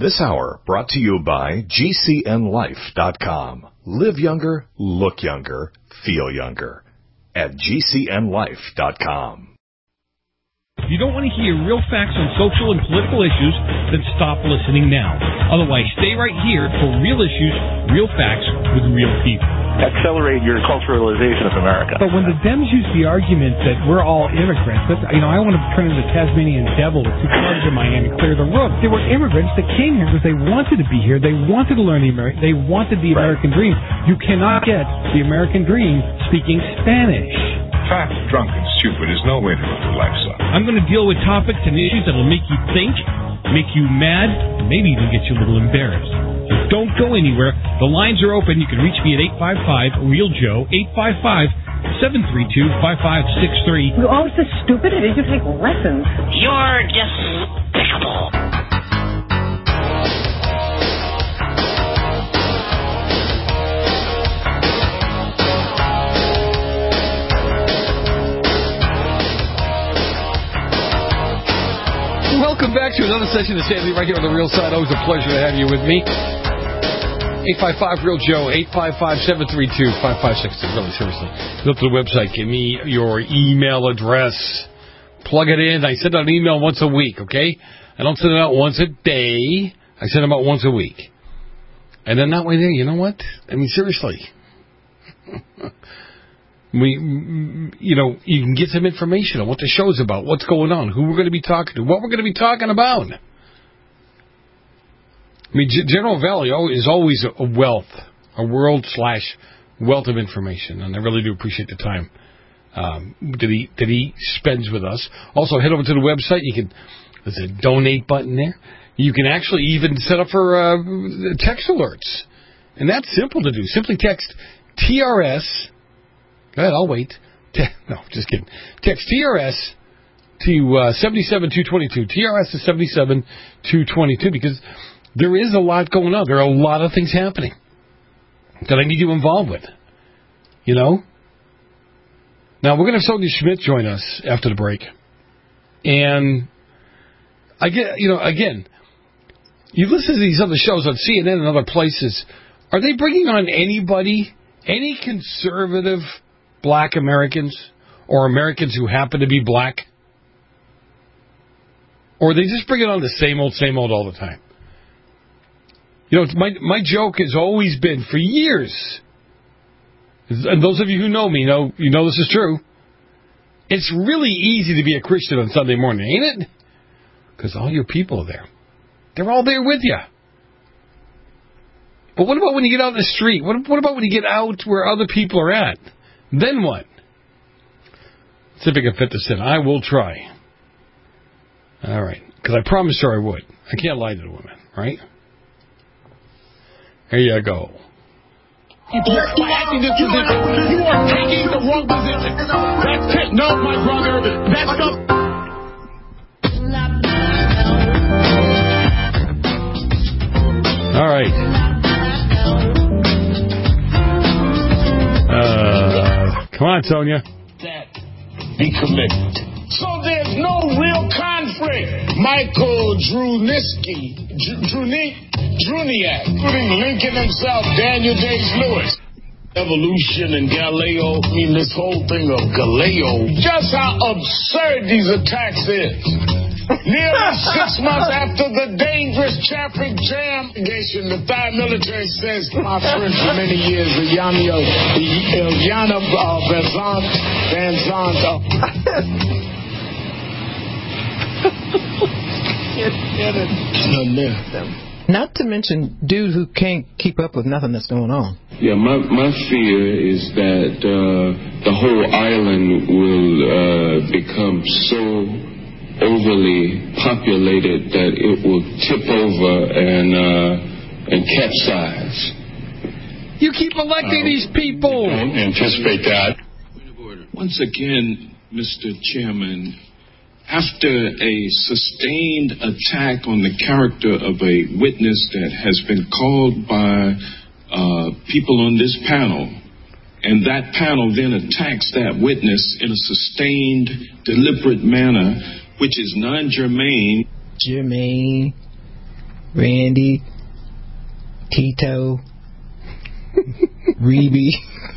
This hour brought to you by GCNLife.com. Live younger, look younger, feel younger. At GCNLife.com. If you don't want to hear real facts on social and political issues, then stop listening now. Otherwise, stay right here for real issues, real facts with real people. Accelerate your culturalization of America. But when the Dems use the argument that we're all immigrants, I want to turn into the Tasmanian devil with 2 cars in Miami, clear the room. They were immigrants that came here because they wanted to be here. They wanted to learn they wanted the American dream. You cannot get the American dream speaking Spanish. Fat, drunk, and stupid is no way to live your life, son. I'm going to deal with topics and issues that will make you think, make you mad, and maybe even get you a little embarrassed. So don't go anywhere. The lines are open. You can reach me at 855-REAL-JOE, 855-732-5563. You're always so stupid. Did you take lessons? You're despicable. Welcome back to another session of Sandy right here on The Real Side. Always a pleasure to have you with me. 855-REAL-JOE, 855-732-5563. Really, seriously. Go to the website. Give me your email address. Plug it in. I send out an email once a week, okay? I don't send it out once a day. I send them out once a week. And then that way there, you know what? I mean, seriously. You can get some information on what the show's about, what's going on, who we're going to be talking to, what we're going to be talking about. I mean, General Valley is always a world/wealth of information, and I really do appreciate the time that he spends with us. Also, head over to the website. There's a donate button there. You can actually even set up for text alerts, and that's simple to do. Simply text TRS. Go ahead, I'll wait. No, just kidding. Text TRS to 77222. TRS to 77222 because there is a lot going on. There are a lot of things happening that I need you involved with. You know? Now, we're going to have Sonia Schmidt join us after the break. And I get, again, you listen to these other shows on CNN and other places. Are they bringing on anybody, any conservative black Americans or Americans who happen to be black? Or they just bring it on the same old all the time? My joke has always been for years, and those of you who know me know this is true. It's really easy to be a Christian on Sunday morning, ain't it? Because all your people are there. They're all there with you. But what about when you get out in the street? What about when you get out where other people are at? Then what? See if I can fit this in. I will try. All right. Because I promised her I would. I can't lie to the women, right? Here you go. You are taking the wrong position. That's it. No, my brother. That's the... All right. Come on, Sonia. Be committed. So there's no real conflict. Michael Druniak, including Lincoln himself, Daniel Day-Lewis, evolution and Galileo. This whole thing of Galileo. Just how absurd these attacks is. Nearly 6 months after the dangerous traffic jam, the Thai military says, my friend for many years, Ilyana Van Zandt. Not to mention dude who can't keep up with nothing that's going on. Yeah, my fear is that the whole island will become so overly populated that it will tip over and capsize. You keep electing these people. Don't anticipate that. Once again, Mr. Chairman, after a sustained attack on the character of a witness that has been called by people on this panel, and that panel then attacks that witness in a sustained, deliberate manner, which is non-germane. Randy, Tito, Reby,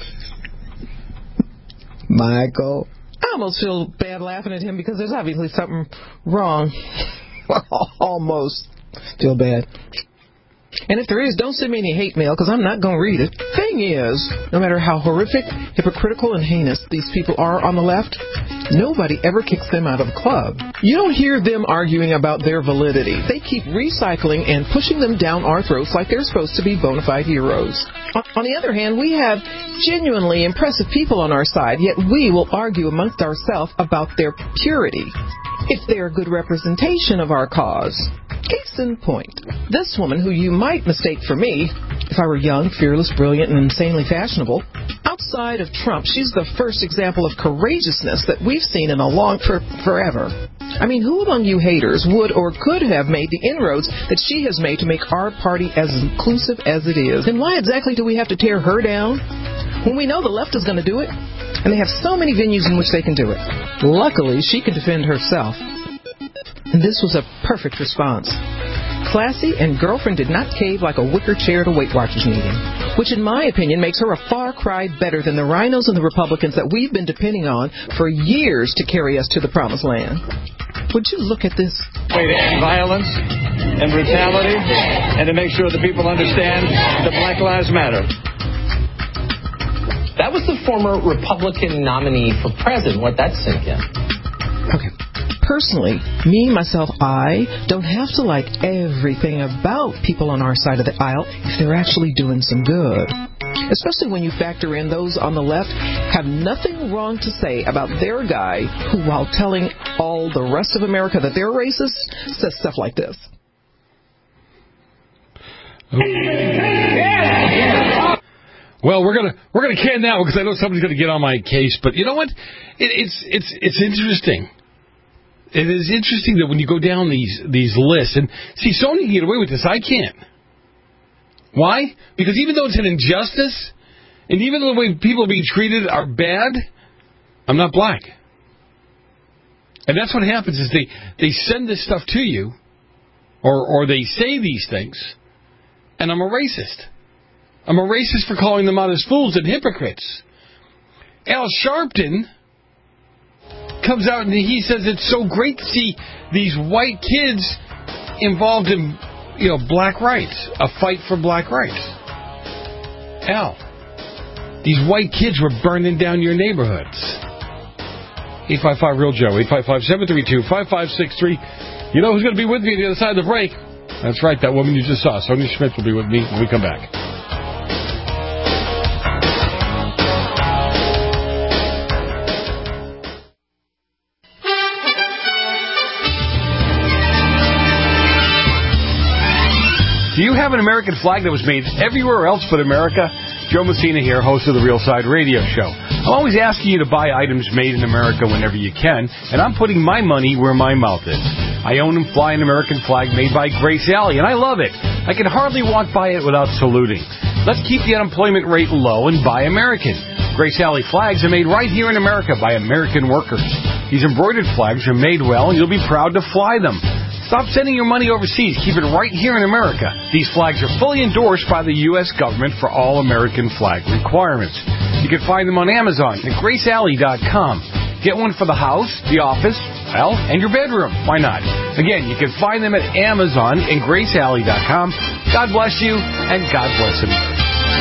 Michael. I almost feel bad laughing at him because there's obviously something wrong. Almost feel bad. And if there is, don't send me any hate mail because I'm not going to read it. Thing is, no matter how horrific, hypocritical, and heinous these people are on the left, nobody ever kicks them out of the club. You don't hear them arguing about their validity. They keep recycling and pushing them down our throats like they're supposed to be bona fide heroes. On the other hand, we have genuinely impressive people on our side, yet we will argue amongst ourselves about their purity, if they're a good representation of our cause. Case in point, this woman who you might mistake for me, if I were young, fearless, brilliant, and insanely fashionable, outside of Trump, she's the first example of courageousness that we've seen in forever. I mean, who among you haters would or could have made the inroads that she has made to make our party as inclusive as it is? Then why exactly do we have to tear her down when we know the left is going to do it? And they have so many venues in which they can do it. Luckily, she can defend herself. And this was a perfect response. Classy, and girlfriend did not cave like a wicker chair at a Weight Watchers meeting, which in my opinion makes her a far cry better than the rhinos and the Republicans that we've been depending on for years to carry us to the promised land. Would you look at this? Way to end violence and brutality and to make sure that people understand that Black Lives Matter. That was the former Republican nominee for president. What that sink in. Okay. Personally, me, myself, I don't have to like everything about people on our side of the aisle if they're actually doing some good. Especially when you factor in those on the left have nothing wrong to say about their guy who, while telling all the rest of America that they're racist, says stuff like this. Well, we're gonna can that one because I know somebody's gonna get on my case. But you know what? It's interesting. It is interesting that when you go down these lists, and see, Sony can get away with this, I can't. Why? Because even though it's an injustice, and even though the way people are being treated are bad, I'm not black. And that's what happens is they send this stuff to you, or they say these things, and I'm a racist. I'm a racist for calling them out as fools and hypocrites. Al Sharpton comes out and he says it's so great to see these white kids involved in, black rights, a fight for black rights. Al, these white kids were burning down your neighborhoods. 855-REAL-JOE, 857-322-5563. You know who's going to be with me on the other side of the break? That's right, that woman you just saw, Sonia Schmidt, will be with me when we come back. Do you have an American flag that was made everywhere else but America? Joe Messina here, host of the Real Side Radio Show. I'm always asking you to buy items made in America whenever you can, and I'm putting my money where my mouth is. I own and fly an American flag made by Grace Alley, and I love it. I can hardly walk by it without saluting. Let's keep the unemployment rate low and buy American. Grace Alley flags are made right here in America by American workers. These embroidered flags are made well, and you'll be proud to fly them. Stop sending your money overseas. Keep it right here in America. These flags are fully endorsed by the U.S. government for all American flag requirements. You can find them on Amazon at GraceAlley.com. Get one for the house, the office, and your bedroom. Why not? Again, you can find them at Amazon and GraceAlley.com. God bless you, and God bless America.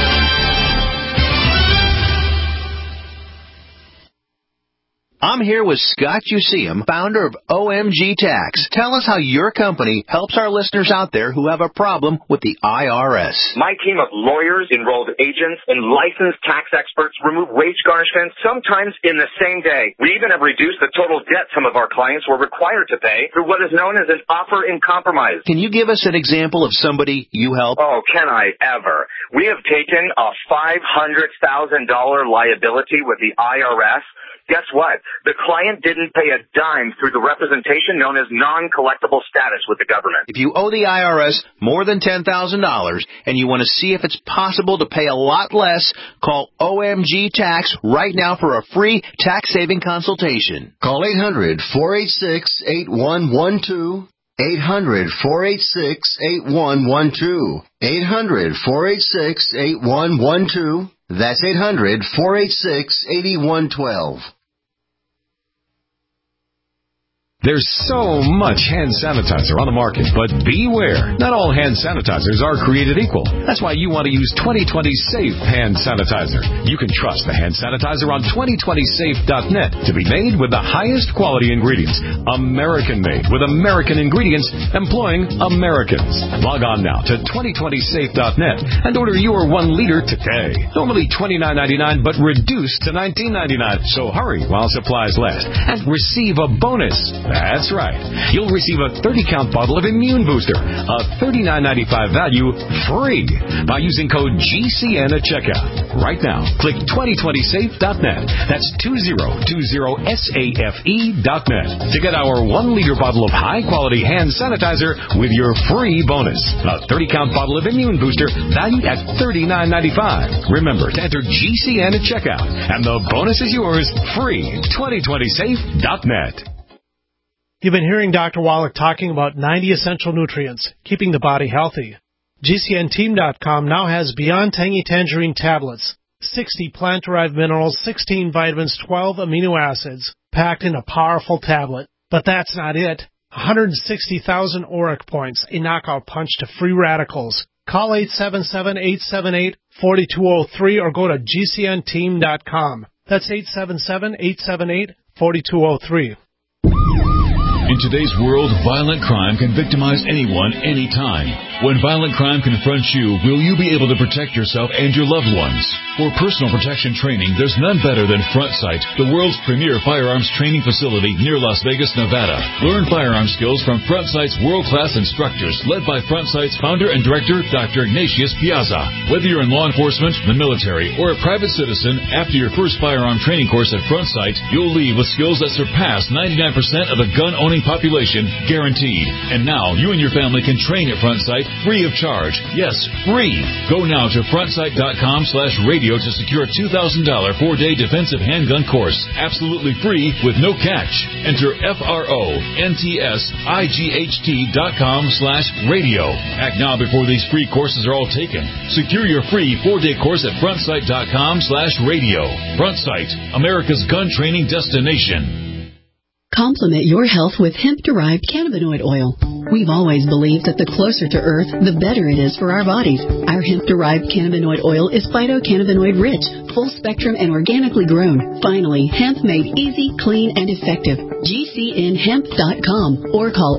I'm here with Scott Useum, founder of OMG Tax. Tell us how your company helps our listeners out there who have a problem with the IRS. My team of lawyers, enrolled agents, and licensed tax experts remove wage garnishments sometimes in the same day. We even have reduced the total debt some of our clients were required to pay through what is known as an offer in compromise. Can you give us an example of somebody you help? Oh, can I ever? We have taken a $500,000 liability with the IRS. Guess what? The client didn't pay a dime through the representation known as non-collectible status with the government. If you owe the IRS more than $10,000 and you want to see if it's possible to pay a lot less, call OMG Tax right now for a free tax-saving consultation. Call 800-486-8112. 800-486-8112. 800-486-8112. That's 800-486-8112. There's so much hand sanitizer on the market, but beware. Not all hand sanitizers are created equal. That's why you want to use 2020 Safe Hand Sanitizer. You can trust the hand sanitizer on 2020safe.net to be made with the highest quality ingredients. American-made with American ingredients employing Americans. Log on now to 2020safe.net and order your 1 liter today. Normally $29.99, but reduced to $19.99. So hurry while supplies last and receive a bonus. That's right. You'll receive a 30-count bottle of Immune Booster, a $39.95 value, free by using code GCN at checkout. Right now, click 2020safe.net. That's 2020safe.net to get our 1 liter bottle of high-quality hand sanitizer with your free bonus. A 30-count bottle of Immune Booster valued at $39.95. Remember to enter GCN at checkout, and the bonus is yours free. 2020safe.net. You've been hearing Dr. Wallach talking about 90 essential nutrients, keeping the body healthy. GCNteam.com now has Beyond Tangy Tangerine tablets, 60 plant-derived minerals, 16 vitamins, 12 amino acids, packed in a powerful tablet. But that's not it. 160,000 ORAC points, a knockout punch to free radicals. Call 877-878-4203 or go to GCNteam.com. That's 877-878-4203. In today's world, violent crime can victimize anyone, anytime. When violent crime confronts you, will you be able to protect yourself and your loved ones? For personal protection training, there's none better than Front Sight, the world's premier firearms training facility near Las Vegas, Nevada. Learn firearm skills from Front Sight's world-class instructors, led by Front Sight's founder and director, Dr. Ignatius Piazza. Whether you're in law enforcement, the military, or a private citizen, after your first firearm training course at Front Sight, you'll leave with skills that surpass 99% of the gun-owning population, guaranteed. And now, you and your family can train at Front Sight free of charge. Yes, free. Go now to frontsight.com/radio to secure a $2,000 4-day defensive handgun course. Absolutely free with no catch. Enter FRONTSIGHT.com/radio. Act now before these free courses are all taken. Secure your free 4-day course at frontsight.com/radio. Front Sight, America's gun training destination. Complement your health with hemp-derived cannabinoid oil. We've always believed that the closer to Earth, the better it is for our bodies. Our hemp-derived cannabinoid oil is phytocannabinoid-rich, full-spectrum, and organically grown. Finally, hemp made easy, clean, and effective. GCNhemp.com or call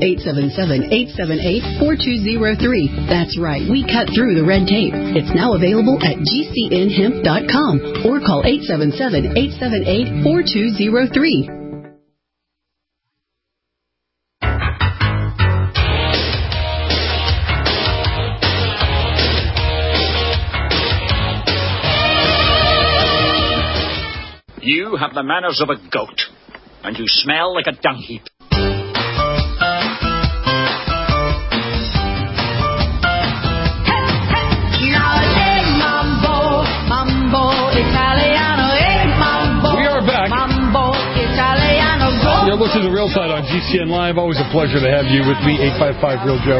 877-878-4203. That's right, we cut through the red tape. It's now available at GCNhemp.com or call 877-878-4203. You have the manners of a goat, and you smell like a dung heap. We are back. You're listening to Real Side on GCN Live. Always a pleasure to have you with me, 855-REAL-JOE.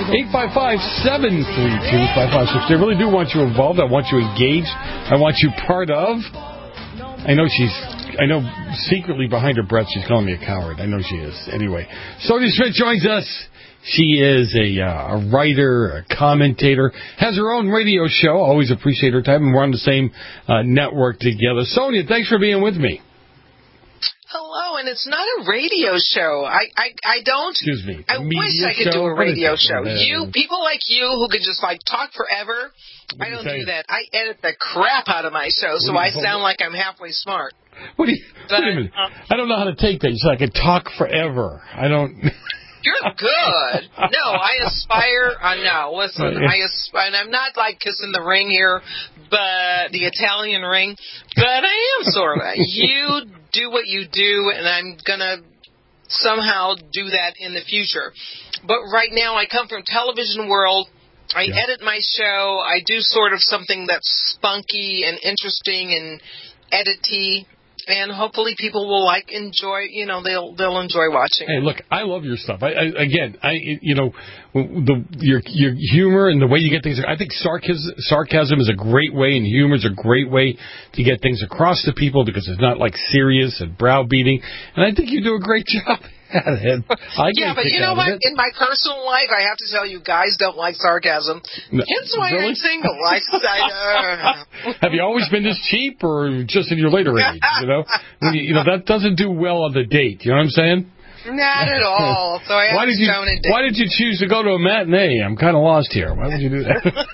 855-732-5563. I really do want you involved. I want you engaged. I want you part of. I know secretly behind her breath she's calling me a coward. I know she is. Anyway, Sonia Schmidt joins us. She is a writer, a commentator, has her own radio show. Always appreciate her time, and we're on the same network together. Sonia, thanks for being with me. Hello, and it's not a radio show. I don't. Excuse me. I wish I could do a radio show. People like you who could just talk forever. I don't do that. I edit the crap out of my show, so I sound like I'm halfway smart. Wait a minute. I don't know how to take that. You said I could talk forever. I don't. You're good. No, I aspire. No, listen. And I'm not kissing the ring here, but the Italian ring. But I am sort of. You do what you do, and I'm gonna somehow do that in the future. But right now, I come from television world. I edit my show. I do sort of something that's spunky and interesting and edity. And hopefully people will enjoy, they'll enjoy watching. Hey, look, I love your stuff. Your humor and the way you get things. I think sarcasm is a great way, and humor is a great way to get things across to people because it's not serious and browbeating. And I think you do a great job at it. Yeah, but you know what? In my personal life, I have to tell you, guys don't like sarcasm. Hence why I'm single. Have you always been this cheap, or just in your later age? That doesn't do well on the date. You know what I'm saying? Not at all. So I have to tone it down. Why did you choose to go to a matinee? I'm kind of lost here. Why would you do that?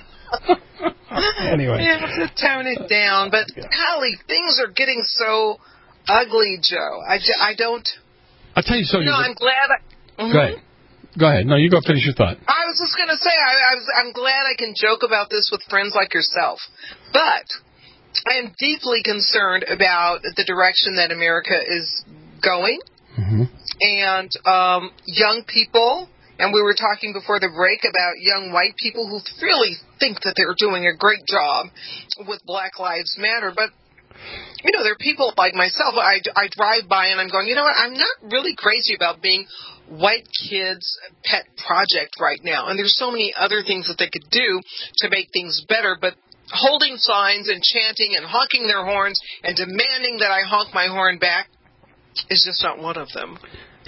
Anyway. You have to tone it down. But, golly, things are getting so ugly, Joe. I don't... I'll tell you something. I'm glad Go ahead. No, you go finish your thought. I was just going to say, I'm glad I can joke about this with friends like yourself. But I am deeply concerned about the direction that America is going. Mm-hmm. And young people, and we were talking before the break about young white people who really think that they're doing a great job with Black Lives Matter. But there are people like myself. I drive by and I'm going, I'm not really crazy about being white kids' pet project right now. And there's so many other things that they could do to make things better. But holding signs and chanting and honking their horns and demanding that I honk my horn back is just not one of them.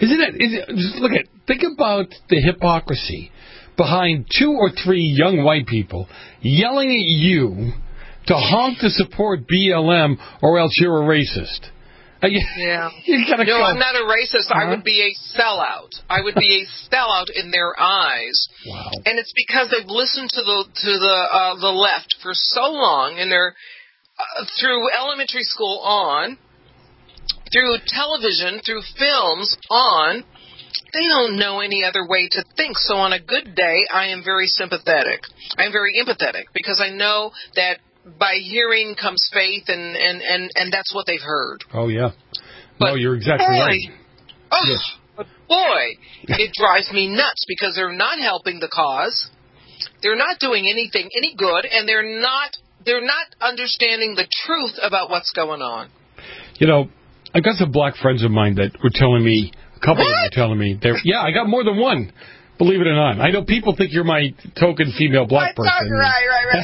Think about the hypocrisy behind 2 or 3 young white people yelling at you to honk to support BLM, or else you're a racist. Yeah. I'm not a racist. I would be a sellout. I would be a sellout in their eyes. Wow. And it's because they've listened to the left for so long, and they're through elementary school on, through television, through films on. They don't know any other way to think. So on a good day, I am very sympathetic. I am very empathetic because I know that by hearing comes faith, and that's what they've heard. Oh, yeah. No, you're exactly right. Oh, yes. Boy, it drives me nuts because they're not helping the cause. They're not doing anything any good, and they're not understanding the truth about what's going on. I got some black friends of mine that were telling me, a couple of them were telling me, I got more than one, believe it or not. I know people think you're my token female black person. Right.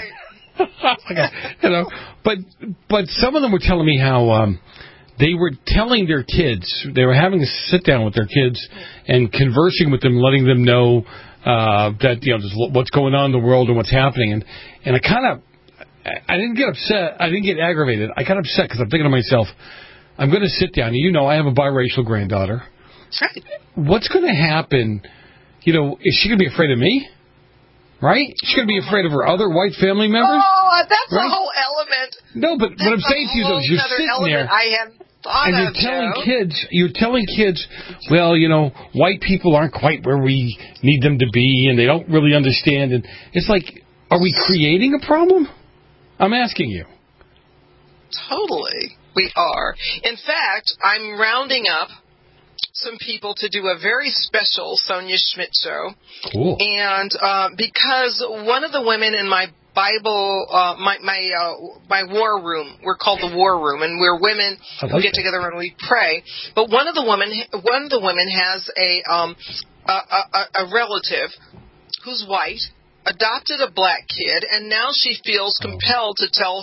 But some of them were telling me how they were telling their kids, they were having a sit down with their kids and conversing with them, letting them know that what's going on in the world and what's happening. And I didn't get upset. I didn't get aggravated. I got upset because I'm thinking to myself, I'm going to sit down. I have a biracial granddaughter. Right. What's going to happen? Is she going to be afraid of me? Right? She's going to be afraid of her other white family members? Oh, that's a whole element. No, but what I'm saying to you, though, is you're sitting there. I hadn't thought and you're telling kids, well, white people aren't quite where we need them to be, and they don't really understand. And it's like, are we creating a problem? I'm asking you. Totally, we are. In fact, I'm rounding up some people to do a very special Sonia Schmidt show. Cool. And because one of the women in my Bible, my war room, we're called the war room, and we're women who get together and we pray. But one of the women has a relative who's white, adopted a black kid, and now she feels compelled to tell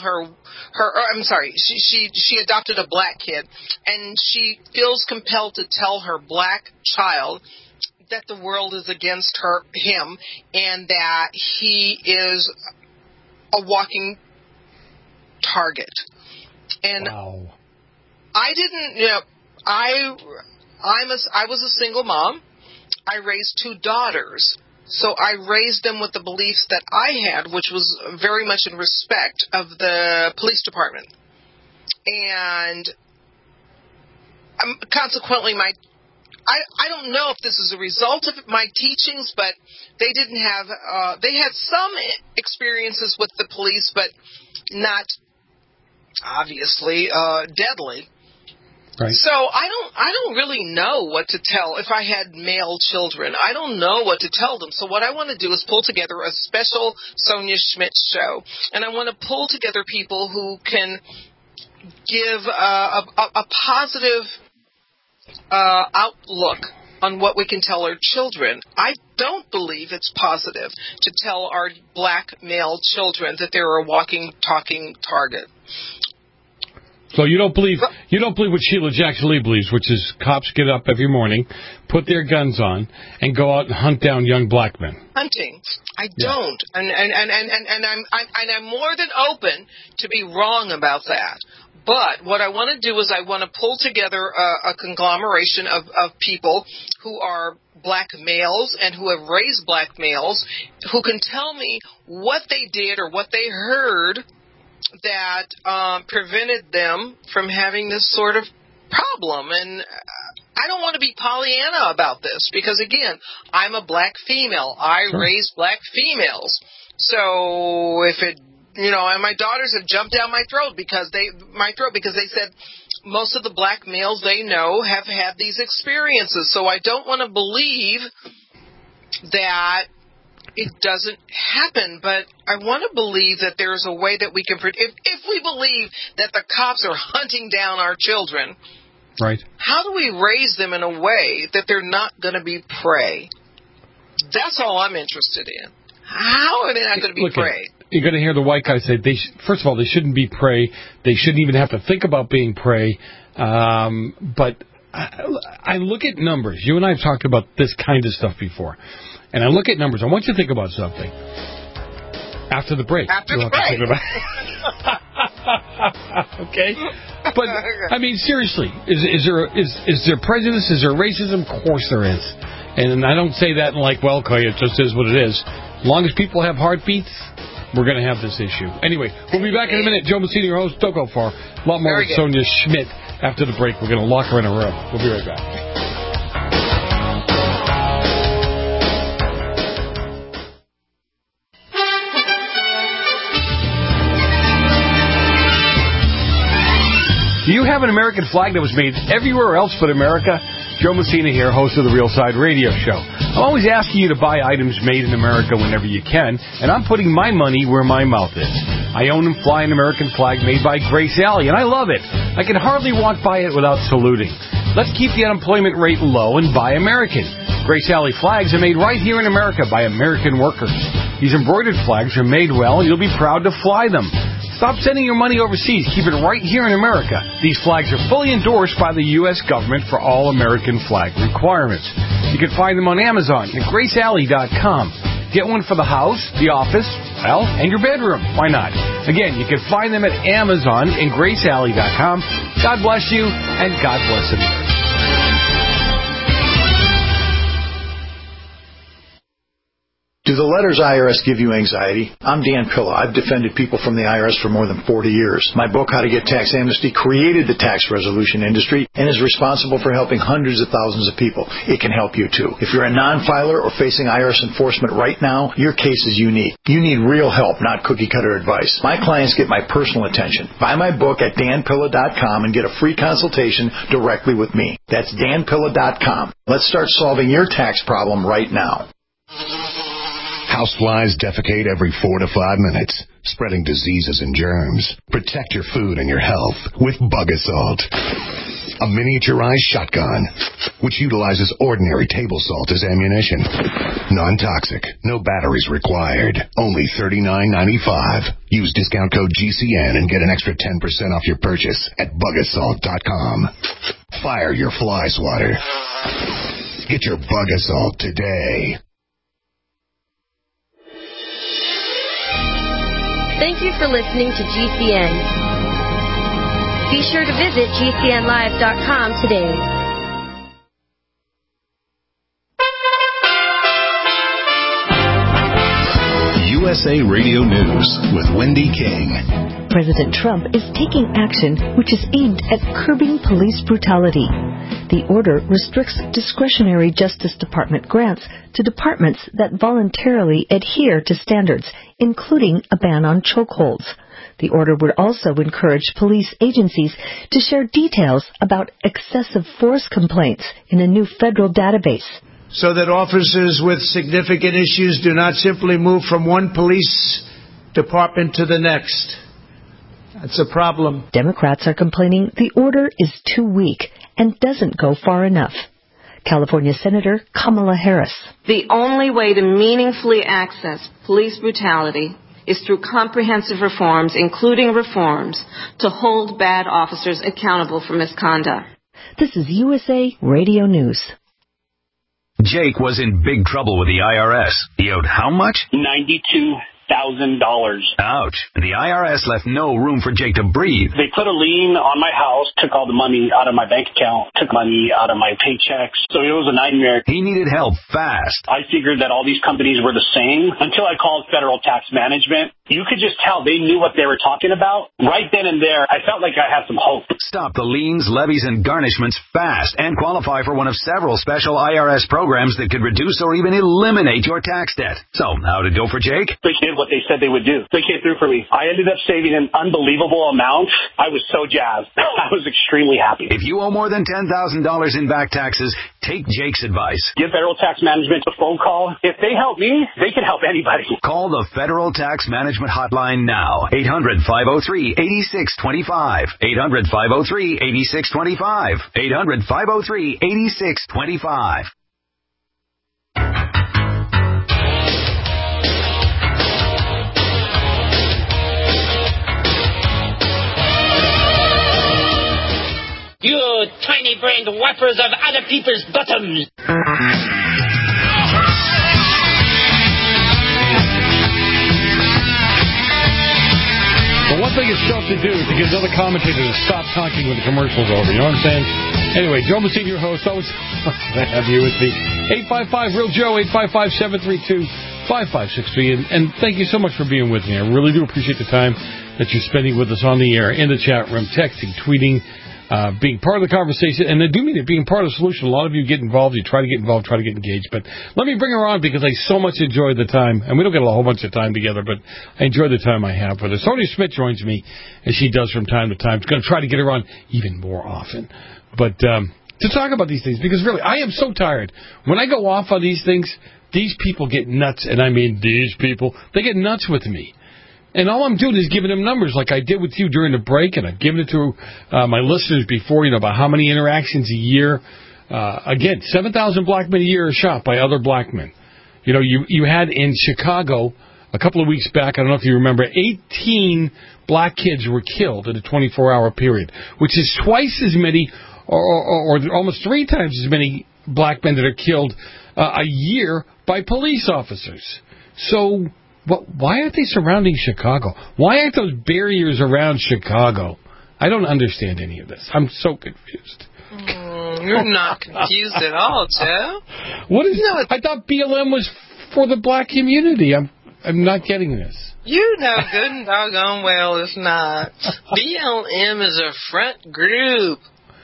she adopted a black kid, and she feels compelled to tell her black child that the world is against him, and that he is a walking target. And wow. I didn't, I was a single mom. I raised 2 daughters. So I raised them with the beliefs that I had, which was very much in respect of the police department. And consequently, I don't know if this is a result of my teachings, but they had some experiences with the police, but not obviously deadly. Right. So I don't really know what to tell. If I had male children, I don't know what to tell them. So what I want to do is pull together a special Sonia Schmidt show, and I want to pull together people who can give a positive outlook on what we can tell our children. I don't believe it's positive to tell our black male children that they're a walking, talking target. So you don't believe what Sheila Jackson Lee believes, which is cops get up every morning, put their guns on, and go out and hunt down young black men. Hunting, I don't, and I'm more than open to be wrong about that. But what I want to do is I want to pull together a conglomeration of people who are black males and who have raised black males who can tell me what they did or what they heard that prevented them from having this sort of problem. And I don't want to be Pollyanna about this because, again, I'm a black female. I raise black females. So if it, and my daughters have jumped down my throat because they said most of the black males they know have had these experiences. So I don't want to believe that it doesn't happen, but I want to believe that there's a way that we can, if we believe that the cops are hunting down our children, right? How do we raise them in a way that they're not going to be prey? That's all I'm interested in. How are they not going to be prey? You're going to hear the white guy say, first of all, they shouldn't be prey. They shouldn't even have to think about being prey. But I look at numbers. You and I have talked about this kind of stuff before. And I look at numbers. I want you to think about something. After the break. After the break. Okay? But, I mean, seriously, is there prejudice? Is there racism? Of course there is. And I don't say that in okay, it just is what it is. As long as people have heartbeats, we're going to have this issue. Anyway, we'll be back in a minute. Joe Messina, your host. Don't go far. A lot more with Sonia Schmidt after the break. We're going to lock her in a room. We'll be right back. Do you have an American flag that was made everywhere else but America? Joe Messina here, host of the Real Side Radio Show. I'm always asking you to buy items made in America whenever you can, and I'm putting my money where my mouth is. I own and fly an American flag made by Grace Alley, and I love it. I can hardly walk by it without saluting. Let's keep the unemployment rate low and buy American. Grace Alley flags are made right here in America by American workers. These embroidered flags are made well, and you'll be proud to fly them. Stop sending your money overseas. Keep it right here in America. These flags are fully endorsed by the U.S. government for all American flag requirements. You can find them on Amazon at GraceAlley.com. Get one for the house, the office, and your bedroom. Why not? Again, you can find them at Amazon and GraceAlley.com. God bless you, and God bless America. Do the letters IRS give you anxiety? I'm Dan Pilla. I've defended people from the IRS for more than 40 years. My book, How to Get Tax Amnesty, created the tax resolution industry and is responsible for helping hundreds of thousands of people. It can help you, too. If you're a non-filer or facing IRS enforcement right now, your case is unique. You need real help, not cookie-cutter advice. My clients get my personal attention. Buy my book at danpilla.com and get a free consultation directly with me. That's danpilla.com. Let's start solving your tax problem right now. Houseflies defecate every 4 to 5 minutes, spreading diseases and germs. Protect your food and your health with Bug Assault. A miniaturized shotgun, which utilizes ordinary table salt as ammunition. Non-toxic, no batteries required. Only $39.95. Use discount code GCN and get an extra 10% off your purchase at bugassault.com. Fire your fly swatter. Get your Bug Assault today. Thank you for listening to GCN. Be sure to visit GCNlive.com today. USA Radio News with Wendy King. President Trump is taking action which is aimed at curbing police brutality. The order restricts discretionary Justice Department grants to departments that voluntarily adhere to standards, including a ban on chokeholds. The order would also encourage police agencies to share details about excessive force complaints in a new federal database. So that officers with significant issues do not simply move from one police department to the next. That's a problem. Democrats are complaining the order is too weak and doesn't go far enough. California Senator Kamala Harris. The only way to meaningfully access police brutality is through comprehensive reforms, including reforms to hold bad officers accountable for misconduct. This is USA Radio News. Jake was in big trouble with the IRS. He owed how much? $92,000. Ouch. The IRS left no room for Jake to breathe. They put a lien on my house, took all the money out of my bank account, took money out of my paychecks. So it was a nightmare. He needed help fast. I figured that all these companies were the same until I called Federal Tax Management. You could just tell they knew what they were talking about. Right then and there, I felt like I had some hope. Stop the liens, levies, and garnishments fast and qualify for one of several special IRS programs that could reduce or even eliminate your tax debt. So, how'd it go for Jake? They did what they said they would do. They came through for me. I ended up saving an unbelievable amount. I was so jazzed. I was extremely happy. If you owe more than $10,000 in back taxes, take Jake's advice. Give Federal Tax Management a phone call. If they help me, they can help anybody. Call the Federal Tax Management Hotline now. 800-503-8625. 800-503-8625. 800-503-8625. You tiny-brained wipers of other people's bottoms. Well, one thing it's tough to do is to get another commentator to stop talking when the commercial's over. You know what I'm saying? Anyway, Joe Messina, your host. Always fun to have you with me. 855-REAL-JOE, 855-732-5563. And thank you so much for being with me. I really do appreciate the time that you're spending with us on the air, in the chat room, texting, tweeting, being part of the conversation. And I do mean it, being part of the solution. A lot of you get involved. You try to get involved, try to get engaged. But let me bring her on because I so much enjoy the time. And we don't get a whole bunch of time together, but I enjoy the time I have with her. Sonia Smith joins me, as she does from time to time. I'm going to try to get her on even more often. But to talk about these things, because really, I am so tired. When I go off on these things, these people get nuts. And I mean these people. They get nuts with me. And all I'm doing is giving them numbers like I did with you during the break, and I've given it to my listeners before, about how many interactions a year. Again, 7,000 black men a year are shot by other black men. You had in Chicago a couple of weeks back, I don't know if you remember, 18 black kids were killed in a 24-hour period, which is twice as many or almost 3 times as many black men that are killed a year by police officers. So why aren't they surrounding Chicago? Why aren't those barriers around Chicago? I don't understand any of this. I'm so confused. You're not confused at all, Joe. What is? I thought BLM was for the black community. I'm not getting this. You know good and doggone well it's not. BLM is a front group.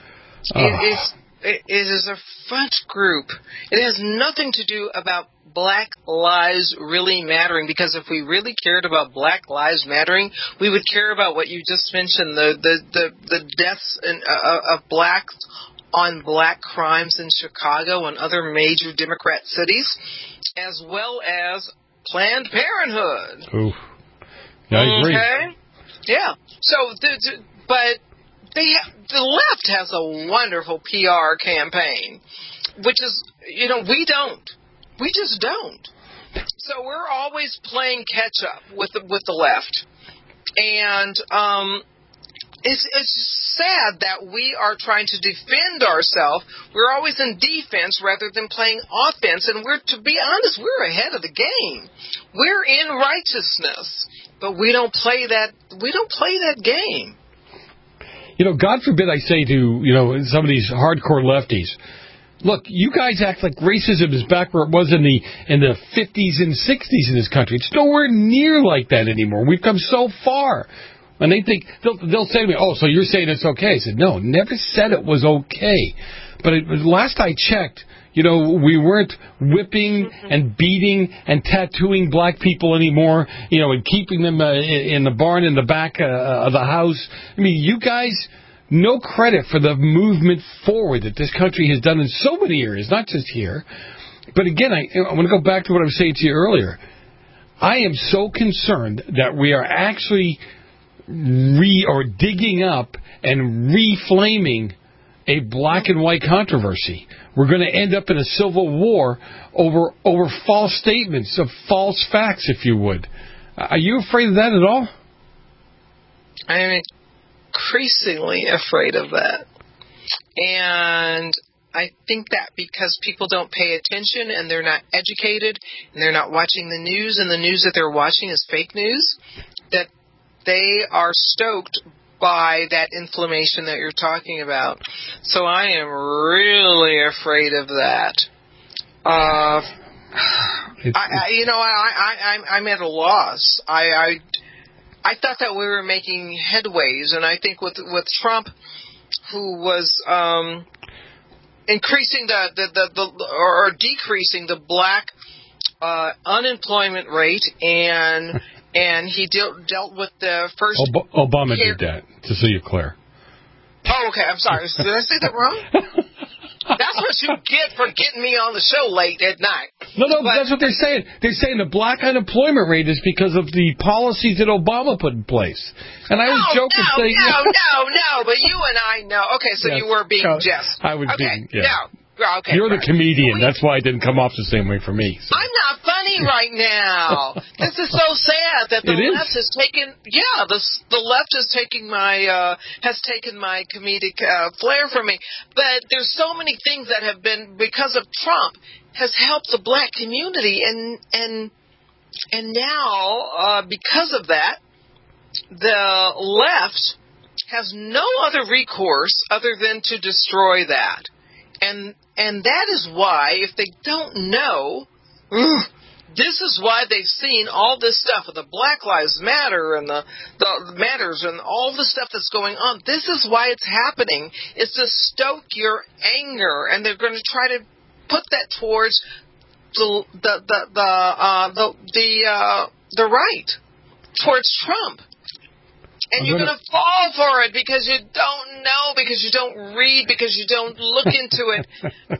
It is a front group. It has nothing to do about Black Lives really mattering, because if we really cared about Black Lives mattering, we would care about what you just mentioned, the deaths of blacks on black crimes in Chicago and other major Democrat cities, as well as Planned Parenthood. Ooh. Yeah, I agree. Okay? Yeah. So, but the left has a wonderful PR campaign, which is, we don't. We just don't. So we're always playing catch up with the left, and it's sad that we are trying to defend ourselves. We're always in defense rather than playing offense, and to be honest, we're ahead of the game. We're in righteousness, but we don't play that. We don't play that game. God forbid I say to some of these hardcore lefties, look, you guys act like racism is back where it was in the 50s and 60s in this country. It's nowhere near like that anymore. We've come so far. And they think, they'll say to me, oh, so you're saying it's okay. I said, no, never said it was okay. But last I checked, we weren't whipping and beating and tattooing black people anymore, and keeping them in the barn in the back of the house. I mean, you guys, no credit for the movement forward that this country has done in so many areas, not just here. But again, I want to go back to what I was saying to you earlier. I am so concerned that we are actually digging up and reflaming a black and white controversy. We're going to end up in a civil war over false statements, of false facts, if you would. Are you afraid of that at all? I'm increasingly afraid of that. And I think that because people don't pay attention and they're not educated and they're not watching the news, and the news that they're watching is fake news, that they are stoked by that inflammation that you're talking about. So I am really afraid of that. I'm at a loss. I thought that we were making headways, and I think with Trump, who was increasing or decreasing the black unemployment rate, and he dealt with the first. Obama did that, just so you're clear. Oh, okay. I'm sorry. Did I say that wrong? That's what you get for getting me on the show late at night. No, that's what they're saying. They're saying the black unemployment rate is because of the policies that Obama put in place. And I was joking saying... No, but you and I know. Okay, so yes, you were being jest. I was being, yeah. No. Okay, you're the comedian. That's why it didn't come off the same way for me. So. I'm not funny right now. This is so sad that the left has taken. Yeah, the left has taken my comedic flair from me. But there's so many things that have been, because of Trump, has helped the black community, and now because of that, the left has no other recourse other than to destroy that. And that is why, if they don't know, this is why they've seen all this stuff with the Black Lives Matter and the matters and all the stuff that's going on. This is why it's happening. It's to stoke your anger, and they're going to try to put that towards the right, towards Trump. And you're going to fall for it because you don't know, because you don't read, because you don't look into it.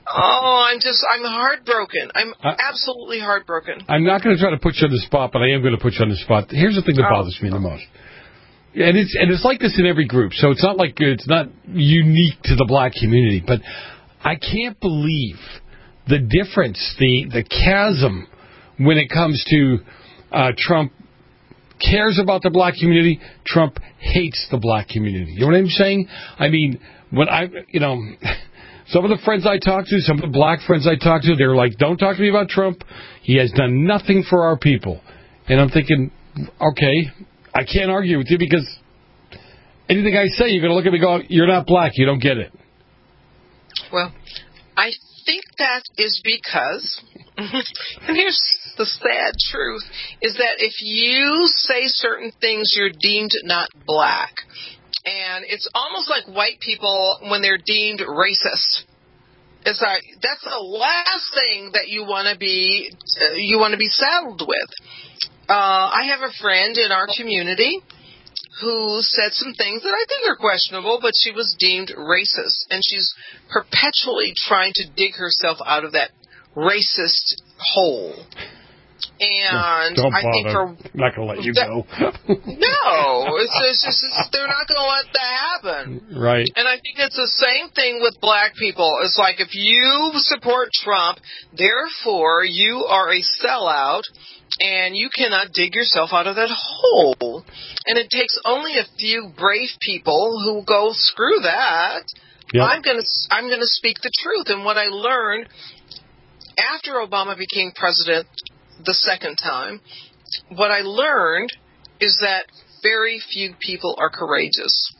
I'm heartbroken. I'm absolutely heartbroken. I'm not going to try to put you on the spot, but I am going to put you on the spot. Here's the thing that bothers me the most. And it's like this in every group, so it's not like it's not unique to the black community. But I can't believe the difference, the chasm when it comes to Trump. Cares about the black community. Trump hates the black community. You know what I'm saying? I mean, when some of the friends I talk to, some of the black friends I talk to, they're like, don't talk to me about Trump. He has done nothing for our people. And I'm thinking, okay, I can't argue with you because anything I say, you're going to look at me and go, you're not black. You don't get it. Well, I think that is because, and here's the sad truth, is that if you say certain things, you're deemed not black. And it's almost like white people when they're deemed racist. It's like, that's the last thing that you want to be saddled with. I have a friend in our community who said some things that I think are questionable, but she was deemed racist, and she's perpetually trying to dig herself out of that racist hole. And don't I think bother. Not going to let you go. No, it's just they're not going to let that happen. Right. And I think it's the same thing with black people. It's like if you support Trump, therefore you are a sellout, and you cannot dig yourself out of that hole. And it takes only a few brave people who go, screw that. Yep. I'm going to speak the truth. And what I learned after Obama became president the second time, what I learned is that very few people are courageous.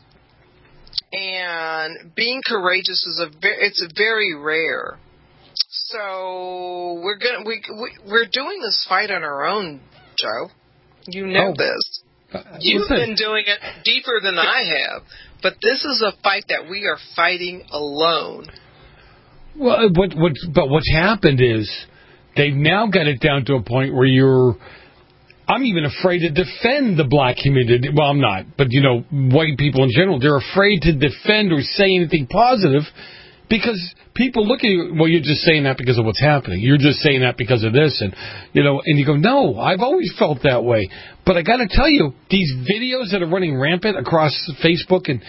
And being courageous is very rare. So we're doing this fight on our own, Joe. You know this. You've been doing it deeper than I have, but this is a fight that we are fighting alone. Well, but what's happened is they've now got it down to a point where I'm even afraid to defend the black community. Well, I'm not, but white people in general, they're afraid to defend or say anything positive Because people look at you, well, you're just saying that because of what's happening. You're just saying that because of this. And, and you go, no, I've always felt that way. But I got to tell you, these videos that are running rampant across Facebook and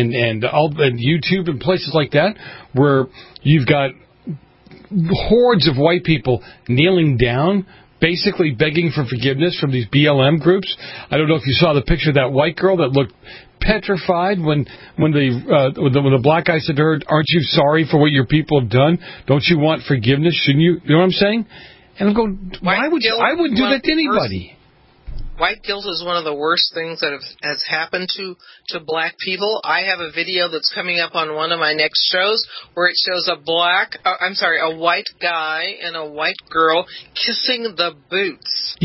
YouTube and places like that, where you've got hordes of white people kneeling down, basically begging for forgiveness from these BLM groups. I don't know if you saw the picture of that white girl that looked petrified when the black guy said to her, "Aren't you sorry for what your people have done? Don't you want forgiveness? Shouldn't you?" You know what I'm saying? And I'm going, I wouldn't do that to anybody. White guilt is one of the worst things that has happened to black people. I have a video that's coming up on one of my next shows where it shows a white guy and a white girl kissing the boots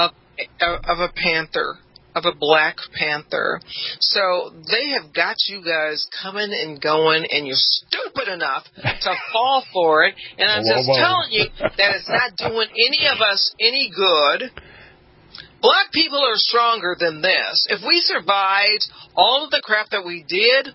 of a panther, of a black panther. So they have got you guys coming and going, and you're stupid enough to fall for it. And I'm just telling you that it's not doing any of us any good. Black people are stronger than this. If we survived all of the crap that we did,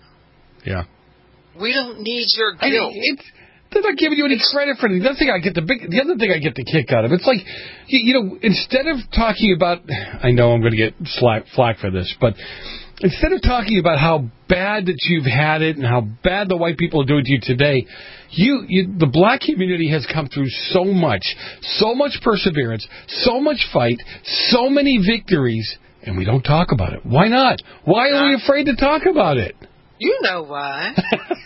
we don't need your guilt. They're not giving you any credit for it. The other thing I get the kick out of it's like, instead of talking about, I know I'm going to get flack for this, but instead of talking about how bad that you've had it and how bad the white people are doing to you today, the black community has come through so much perseverance, so much fight, so many victories, and we don't talk about it. Why not? Why are we afraid to talk about it? You know why.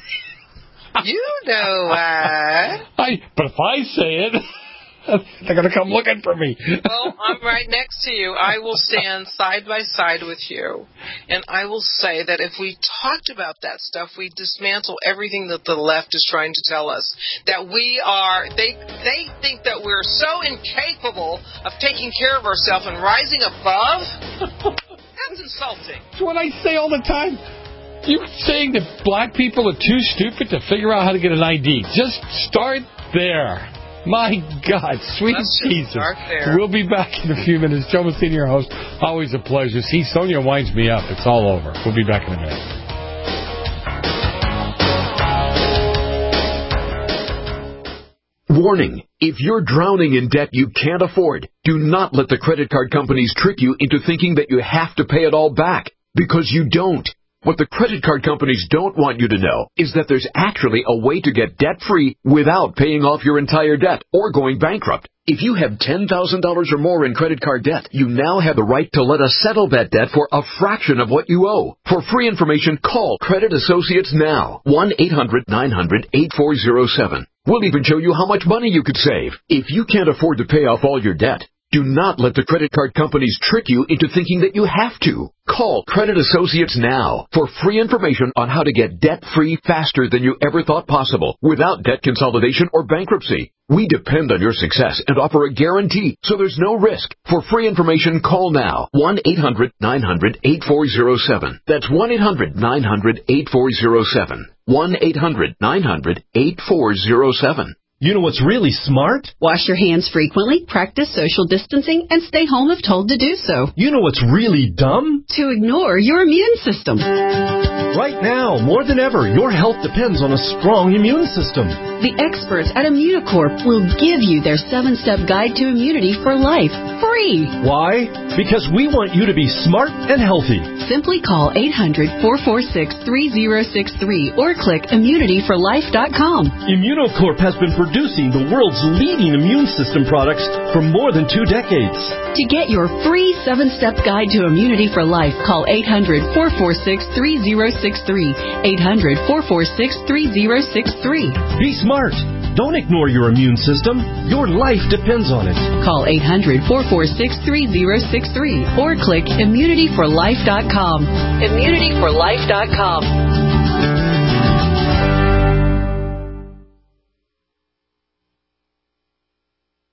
You know why. But if I say it, they're going to come looking for me. Well, I'm right next to you. I will stand side by side with you. And I will say that if we talked about that stuff, we dismantle everything that the left is trying to tell us. That they think that we're so incapable of taking care of ourselves and rising above. That's insulting. That's what I say all the time. You're saying that black people are too stupid to figure out how to get an ID. Just start there. My God, sweet Jesus. We'll be back in a few minutes. Joe Messina, your host. Always a pleasure. See, Sonia winds me up. It's all over. We'll be back in a minute. Warning. If you're drowning in debt you can't afford, do not let the credit card companies trick you into thinking that you have to pay it all back, because you don't. What the credit card companies don't want you to know is that there's actually a way to get debt-free without paying off your entire debt or going bankrupt. If you have $10,000 or more in credit card debt, you now have the right to let us settle that debt for a fraction of what you owe. For free information, call Credit Associates now. 1-800-900-8407. We'll even show you how much money you could save. If you can't afford to pay off all your debt, do not let the credit card companies trick you into thinking that you have to. Call Credit Associates now for free information on how to get debt-free faster than you ever thought possible without debt consolidation or bankruptcy. We depend on your success and offer a guarantee, so there's no risk. For free information, call now. 1-800-900-8407. That's 1-800-900-8407. 1-800-900-8407. You know what's really smart? Wash your hands frequently, practice social distancing, and stay home if told to do so. You know what's really dumb? To ignore your immune system. Right now, more than ever, your health depends on a strong immune system. The experts at Immunocorp will give you their 7-step guide to immunity for life, free. Why? Because we want you to be smart and healthy. Simply call 800-446-3063 or click immunityforlife.com. Immunocorp has been producing the world's leading immune system products for more than 2 decades. To get your free 7-step guide to immunity for life, call 800-446-3063. 800-446-3063. Be smart. Don't ignore your immune system. Your life depends on it. Call 800-446-3063 or click immunityforlife.com. Immunityforlife.com.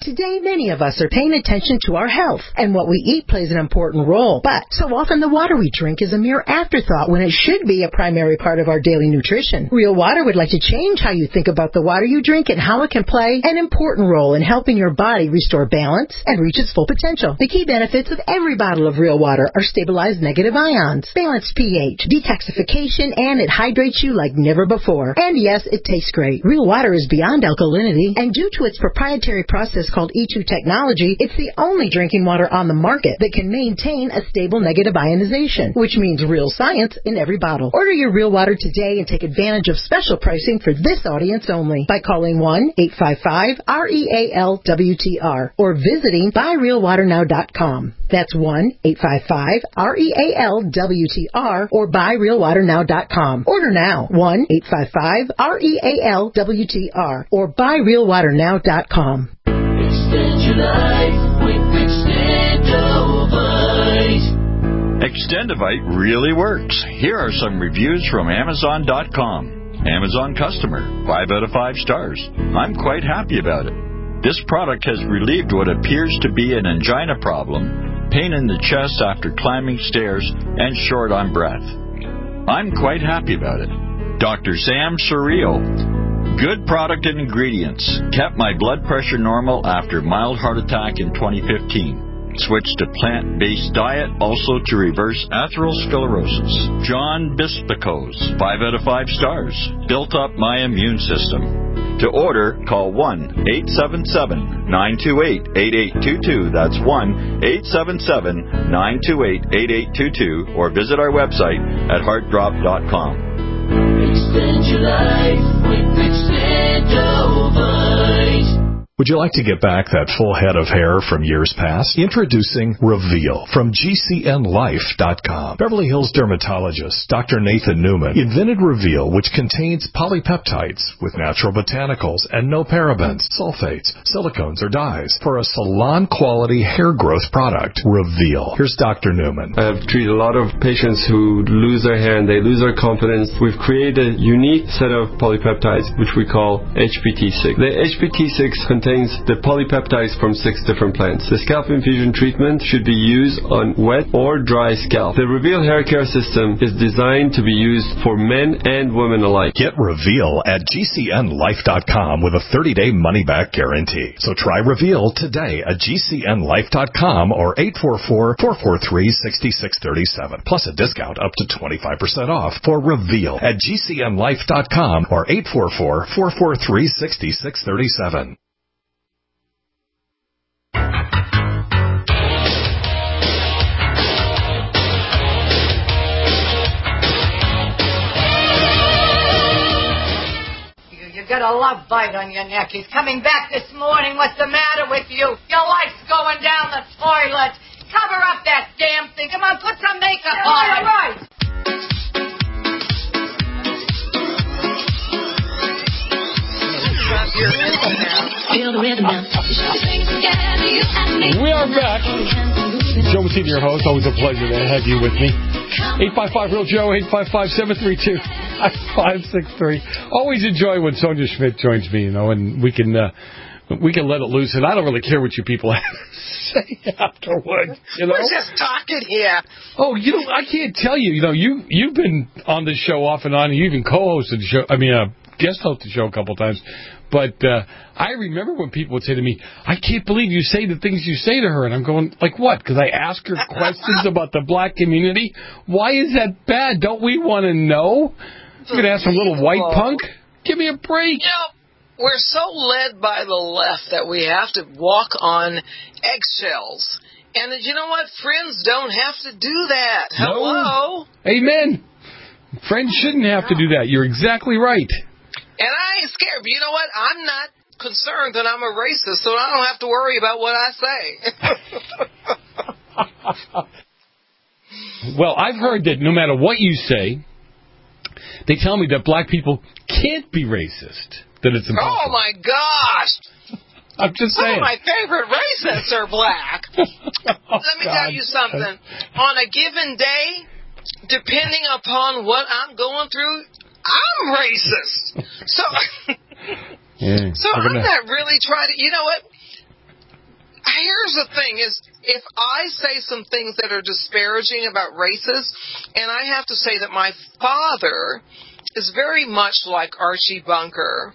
Today, many of us are paying attention to our health, and what we eat plays an important role. But so often the water we drink is a mere afterthought when it should be a primary part of our daily nutrition. Real Water would like to change how you think about the water you drink and how it can play an important role in helping your body restore balance and reach its full potential. The key benefits of every bottle of Real Water are stabilized negative ions, balanced pH, detoxification, and it hydrates you like never before. And yes, it tastes great. Real Water is beyond alkalinity, and due to its proprietary process called E2 technology, it's the only drinking water on the market that can maintain a stable negative ionization, which means real science in every bottle. Order your Real Water today and take advantage of special pricing for this audience only by calling 1-855-REAL-WTR or visiting buyrealwaternow.com. That's 1-855-REAL-WTR or buyrealwaternow.com. Order now. 1-855-REAL-WTR or buyrealwaternow.com. Extend your life with Extendovite. Extendovite really works. Here are some reviews from Amazon.com. Amazon customer, 5 out of 5 stars. I'm quite happy about it. This product has relieved what appears to be an angina problem, pain in the chest after climbing stairs, and short on breath. I'm quite happy about it. Dr. Sam Surreal. Good product and ingredients. Kept my blood pressure normal after mild heart attack in 2015. Switched to plant-based diet, also to reverse atherosclerosis. John Bispicos, 5 out of 5 stars. Built up my immune system. To order, call 1-877-928-8822. That's 1-877-928-8822. Or visit our website at heartdrop.com. Extend your life with Extendovite. Would you like to get back that full head of hair from years past? Introducing Reveal from GCNlife.com. Beverly Hills dermatologist Dr. Nathan Newman invented Reveal, which contains polypeptides with natural botanicals and no parabens, sulfates, silicones, or dyes for a salon-quality hair growth product. Reveal. Here's Dr. Newman. I have treated a lot of patients who lose their hair and they lose their confidence. We've created a unique set of polypeptides, which we call HPT6. The HPT6 contains the polypeptides from 6 different plants. The scalp infusion treatment should be used on wet or dry scalp. The Reveal hair care system is designed to be used for men and women alike. Get Reveal at GCNlife.com with a 30-day money-back guarantee. So try Reveal today at GCNlife.com or 844-443-6637. Plus a discount up to 25% off for Reveal at GCNlife.com or 844-443-6637. You've got a love bite on your neck. He's coming back this morning. What's the matter with you? Your life's going down the toilet. Cover up that damn thing. Come on, put some makeup on. All right. Feel the rhythm now. We are back. Joe Messina, your host. Always a pleasure to have you with me. 855-REAL-JOE, 855-732-5563. Always enjoy when Sonia Schmidt joins me, and we can let it loose. And I don't really care what you people have to say afterwards. We're just talking here. Oh, I can't tell you. You've been on this show off and on. You even co-hosted the show. Guest hosted the show a couple times. But I remember when people would say to me, I can't believe you say the things you say to her. And I'm going, like what? Because I ask her questions about the black community? Why is that bad? Don't we want to know? You're going to ask some little white punk? Give me a break. We're so led by the left that we have to walk on eggshells. And you know what? Friends don't have to do that. No. Hello? Amen. Friends shouldn't have to do that. You're exactly right. And I ain't scared. But you know what? I'm not concerned that I'm a racist, so I don't have to worry about what I say. Well, I've heard that no matter what you say, they tell me that black people can't be racist. That it's impossible. Oh, my gosh. I'm just saying. Some of my favorite racists are black. Let me tell you something. On a given day, depending upon what I'm going through, I'm racist. So I'm not really trying to, you know what? here's the thing is, if I say some things that are disparaging about races, and I have to say that my father is very much like Archie Bunker.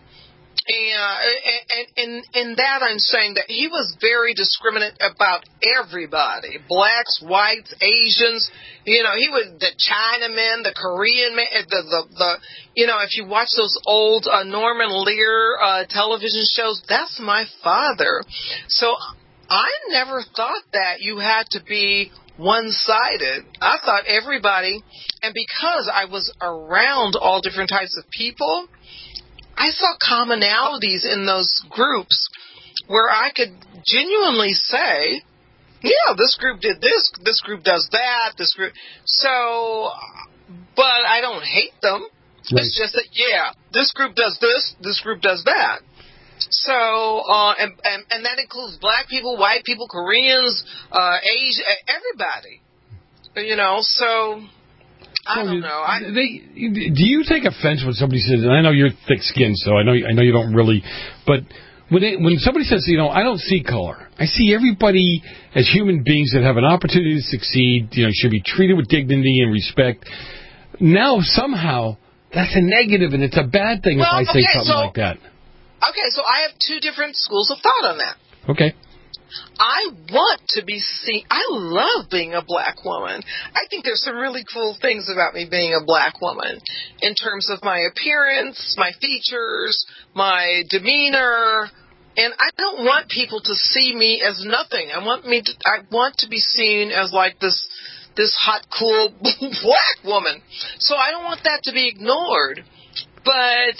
And in that I'm saying that he was very discriminate about everybody, blacks, whites, Asians. You know, he was the Chinamen, the Korean men, the you know, if you watch those old Norman Lear television shows, that's my father. So I never thought that you had to be one-sided. I thought everybody, and because I was around all different types of people, I saw commonalities in those groups where I could genuinely say, yeah, this group did this group does that, this group. So, but I don't hate them. Right. It's just that, yeah, this group does this group does that. So, and that includes black people, white people, Koreans, Asian, everybody. You know, so I don't know. Do you take offense when somebody says, and I know you're thick-skinned, so I know you don't really, but when somebody says, you know, I don't see color, I see everybody as human beings that have an opportunity to succeed, you know, should be treated with dignity and respect. Now, somehow, that's a negative, and it's a bad thing if I say something like that. Okay, so I have two different schools of thought on that. Okay. I want to be seen. I love being a black woman. I think there's some really cool things about me being a black woman in terms of my appearance, my features, my demeanor. And I don't want people to see me as nothing. I want to be seen as like this hot, cool black woman. So I don't want that to be ignored. But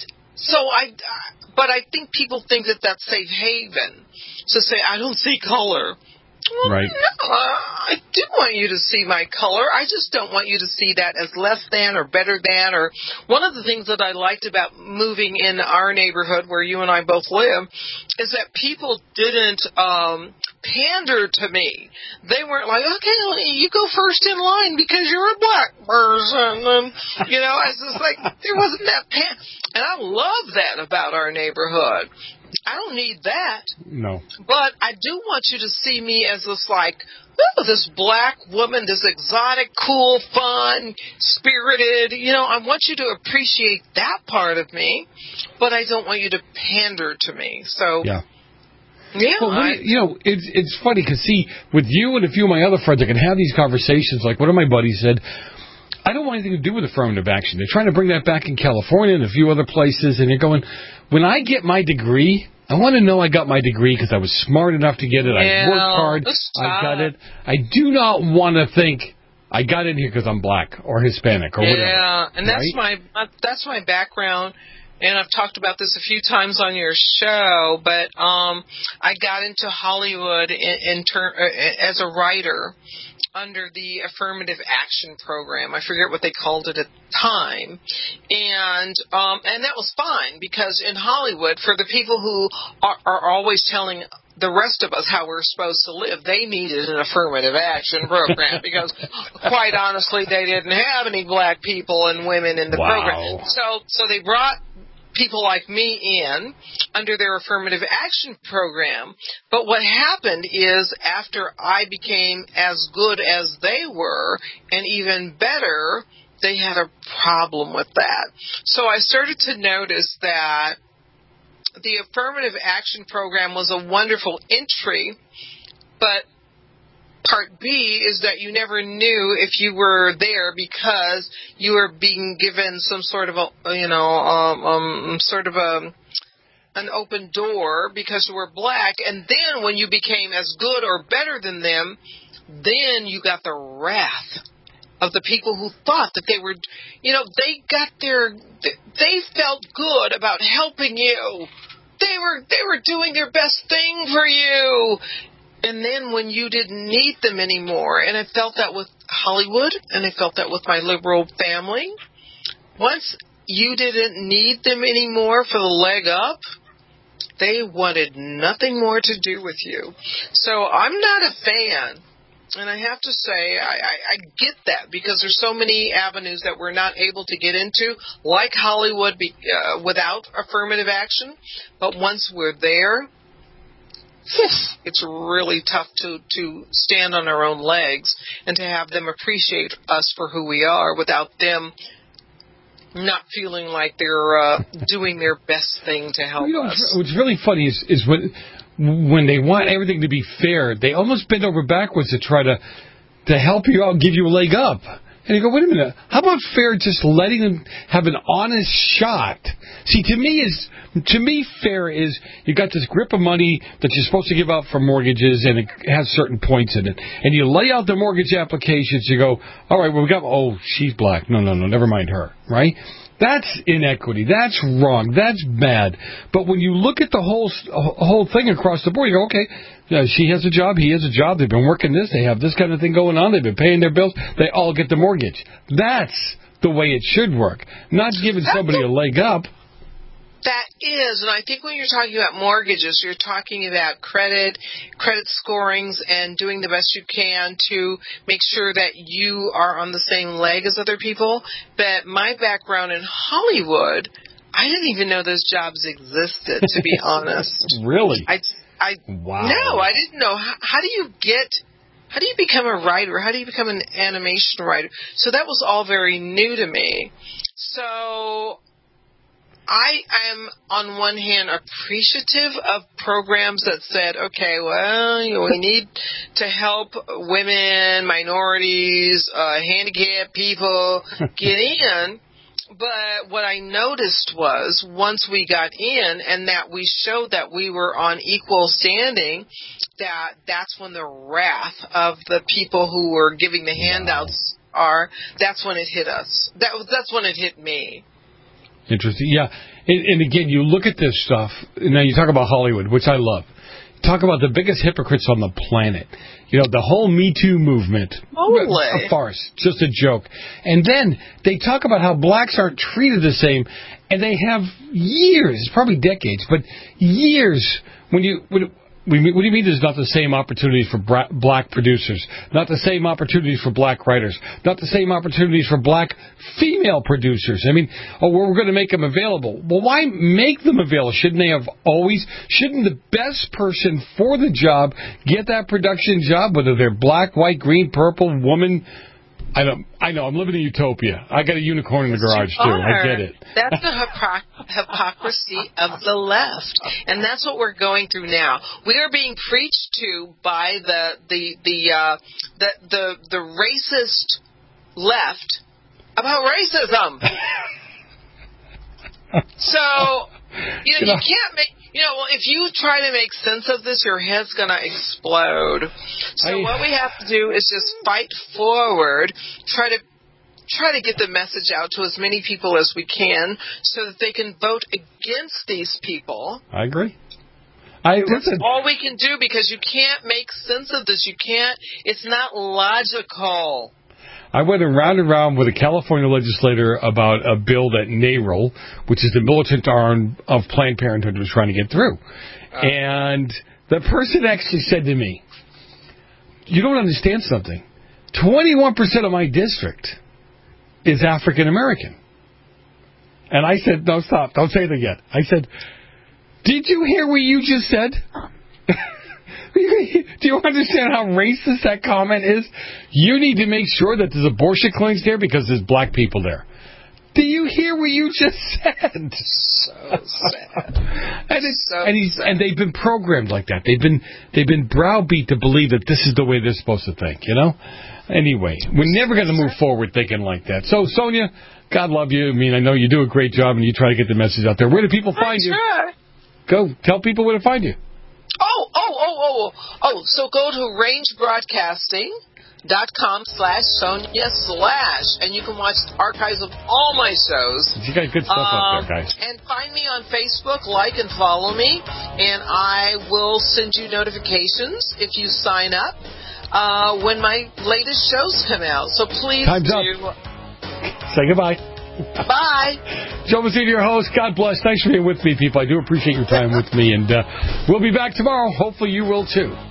I think people think that that's safe haven. So say, I don't see color. Well, right. No, I do want you to see my color. I just don't want you to see that as less than or better than. Or one of the things that I liked about moving in our neighborhood where you and I both live is that people didn't pander to me. They weren't like, okay, you go first in line because you're a black person. And, you know, I was just like, there wasn't that and I love that about our neighborhood. I don't need that. No. But I do want you to see me as this, like, this black woman, this exotic, cool, fun, spirited. You know, I want you to appreciate that part of me, but I don't want you to pander to me. So, yeah. Yeah. Well, you know, it's funny because, see, with you and a few of my other friends, I can have these conversations. Like one of my buddies said, I don't want anything to do with affirmative action. They're trying to bring that back in California and a few other places, and they're going, when I get my degree, I want to know I got my degree because I was smart enough to get it. I worked hard. I got it. I do not want to think I got in here because I'm black or Hispanic or whatever. Yeah, and that's my background. And I've talked about this a few times on your show, but I got into Hollywood as a writer under the Affirmative Action Program. I forget what they called it at the time. And that was fine because in Hollywood, for the people who are always telling the rest of us how we're supposed to live, they needed an affirmative action program because, quite honestly, they didn't have any black people and women in the program. So they brought people like me in under their affirmative action program. But what happened is after I became as good as they were and even better, they had a problem with that. So I started to notice that the affirmative action program was a wonderful entry, but part B is that you never knew if you were there because you were being given some sort of an open door because you were black, and then when you became as good or better than them, then you got the wrath of the people who thought that they were, they felt good about helping you. They were doing their best thing for you. And then when you didn't need them anymore, and I felt that with Hollywood, and I felt that with my liberal family, once you didn't need them anymore for the leg up, they wanted nothing more to do with you. So I'm not a fan. And I have to say, I get that because there's so many avenues that we're not able to get into, like Hollywood without affirmative action. But once we're there, it's really tough to stand on our own legs and to have them appreciate us for who we are without them not feeling like they're doing their best thing to help us. What's really funny is when they want everything to be fair, they almost bend over backwards to try to help you out, give you a leg up. And you go, wait a minute, how about fair just letting them have an honest shot? See, to me, fair is you got this grip of money that you're supposed to give out for mortgages, and it has certain points in it. And you lay out the mortgage applications, you go, all right, well, she's black. No, never mind her, right? That's inequity. That's wrong. That's bad. But when you look at the whole thing across the board, you go, okay, she has a job, he has a job, they've been working this, they have this kind of thing going on, they've been paying their bills, they all get the mortgage. That's the way it should work. Not giving somebody a leg up. That is, and I think when you're talking about mortgages, you're talking about credit scorings, and doing the best you can to make sure that you are on the same leg as other people. But my background in Hollywood, I didn't even know those jobs existed, to be honest. Really? Wow. No, I didn't know. How do you become a writer? How do you become an animation writer? So that was all very new to me. So I am, on one hand, appreciative of programs that said, okay, well, we need to help women, minorities, handicapped people get in. But what I noticed was, once we got in and that we showed that we were on equal standing, that's when the wrath of the people who were giving the handouts that's when it hit us. That's when it hit me. Interesting. Yeah. And again, you look at this stuff. Now, you talk about Hollywood, which I love. Talk about the biggest hypocrites on the planet. The whole Me Too movement. Totally. A farce. Just a joke. And then they talk about how blacks aren't treated the same. And they have years, probably decades, but years what do you mean there's not the same opportunities for black producers? Not the same opportunities for black writers? Not the same opportunities for black female producers? I mean, we're going to make them available. Well, why make them available? Shouldn't the best person for the job get that production job, whether they're black, white, green, purple, woman? I know. I'm living in utopia. I got a unicorn in the garage, too. I get it. That's the hypocrisy of the left. And that's what we're going through now. We are being preached to by the racist left about racism. So, you can't make... if you try to make sense of this, your head's going to explode. So what we have to do is just fight forward, try to get the message out to as many people as we can so that they can vote against these people. I agree. That's all we can do, because you can't make sense of this. It's not logical. I went around and around with a California legislator about a bill that NARAL, which is the militant arm of Planned Parenthood, was trying to get through. And the person actually said to me, you don't understand something. 21% of my district is African American. And I said, no, stop. Don't say it again. I said, did you hear what you just said? Do you understand how racist that comment is? You need to make sure that there's abortion clinics there because there's black people there. Do you hear what you just said? So sad. And they've been programmed like that. They've been browbeat to believe that this is the way they're supposed to think, Anyway, we're never going to move forward thinking like that. So, Sonia, God love you. I mean, I know you do a great job and you try to get the message out there. Where do people find you? Go. Tell people where to find you. So go to rangebroadcasting.com/Sonia/ and you can watch archives of all my shows. You got good stuff up there, guys. And find me on Facebook, like and follow me, and I will send you notifications if you sign up when my latest shows come out. So please Time's up. Say goodbye. Bye. Joe Mazzini, your host. God bless. Thanks for being with me, people. I do appreciate your time with me, and we'll be back tomorrow. Hopefully you will, too.